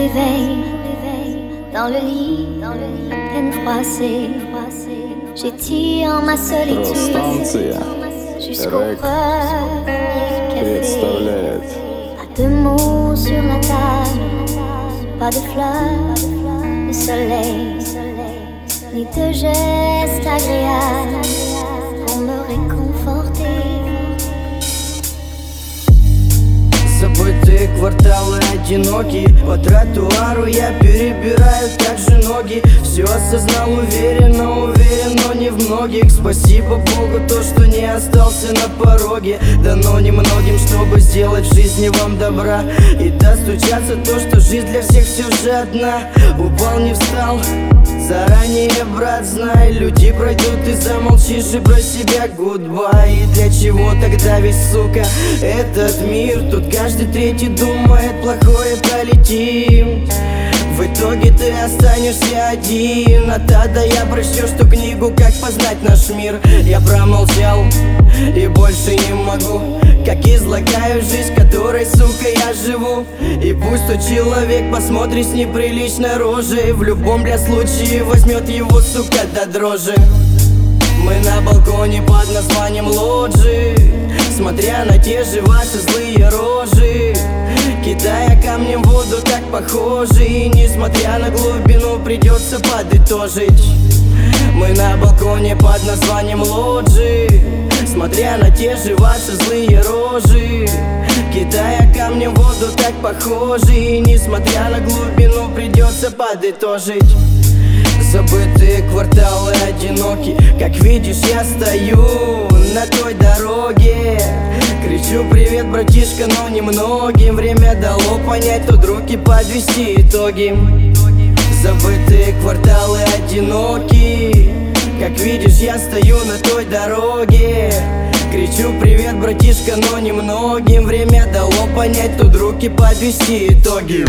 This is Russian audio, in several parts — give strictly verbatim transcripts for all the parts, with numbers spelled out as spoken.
réveille dans le lit, à peine froissé. J'étire ma solitude jusqu'au premier café. Pas de mots sur la table, pas de fleurs, de soleil, ni de gestes agréables pour me réconforter. Забытые кварталы одинокие, по тротуару я перебираю также ноги. Все осознал уверенно, уверен, но не в многих. Спасибо Богу, то, что не остался на пороге. Дано немногим, чтобы сделать в жизни вам добра. И достучаться то, что жизнь для всех все же одна. Упал, не встал, заранее, брат, знай, люди пройдут, и замолчишь и про себя goodbye. И для чего тогда весь, сука, этот мир? Тут каждый третий думает, плохое пролетим. В итоге ты останешься один. А тогда я прочтешь ту книгу «Как познать наш мир». Я промолчал и больше не могу, как излагаю жизнь, которой, сука, я живу. И пусть тот человек посмотрит с неприличной рожей, в любом, бля, случае возьмет его, сука, до дрожи. Мы на балконе под названием лоджии, смотря на те же ваши злые рожи, кидая камнем в воду, так похожи. И несмотря на глубину, придется подытожить. Мы на балконе под названием лоджии, смотря на те же ваши злые рожи, кидая камнем в воду, так похожи. И несмотря на глубину, придется подытожить. Забытые кварталы одиноки, как видишь, я стою на той дороге. Кричу привет, братишка, но немногим время дало понять, тут руки подвести итоги. Забытые кварталы одиноки, как видишь, я стою на той дороге. Кричу привет, братишка, но немногим время дало понять, тут руки подвести итоги.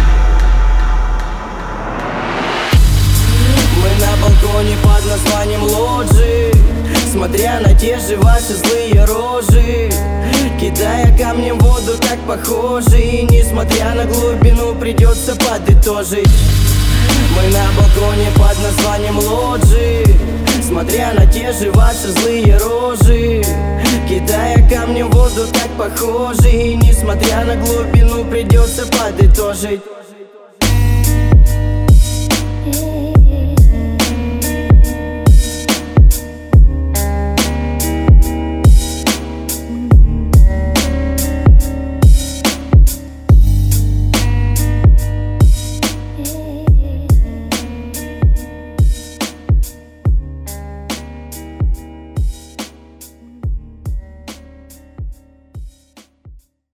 Мы на балконе под названием лоджии, смотря на те же ваши злые рожи, кидая камнем в воду, так похожи. И несмотря на глубину, придется подытожить. Мы на балконе под названием лоджии, смотря на те же ваши злые рожи, кидая камнем в воду, так похожи. И несмотря на глубину, придется подытожить.